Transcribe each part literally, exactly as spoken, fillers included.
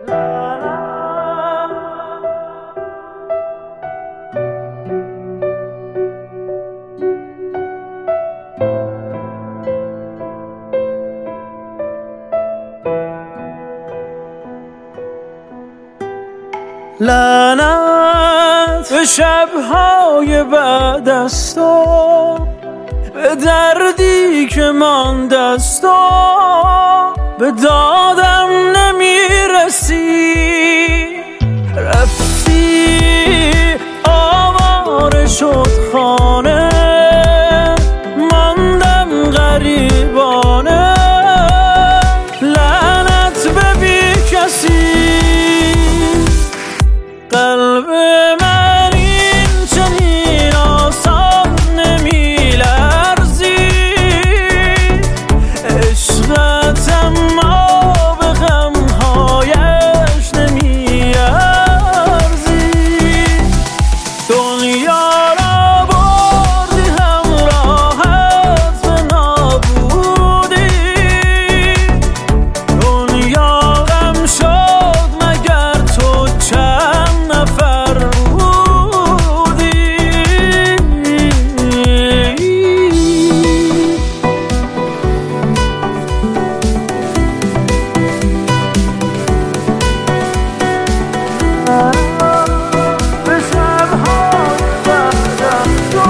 لعنت به شب‌های بعد از تو، به دردی که مانده از تو، به دادم نمیرسی. رفتی آواره شد خانه، ماندم غریبانه. لعنت به بی کسی، قلب من این چنین آسان نمیلرزی. عشقت اما به غمهایش نمیارزی. دنیا را بردی همراهت به نابودی. دنیا غم شد مگر تو چند نفر بودی. به شب‌های بعد از تو،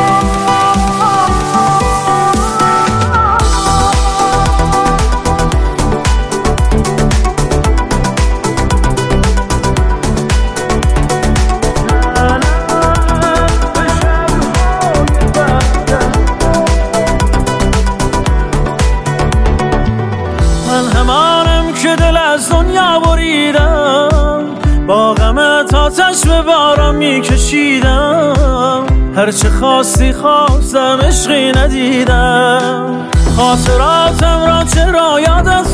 من همانم که دل از دنیا بریدم، با غمت آتش به باران میکشیدم. هرچه خواستی خواستم، عشقی ندیدم. خاطراتم را چرا یادت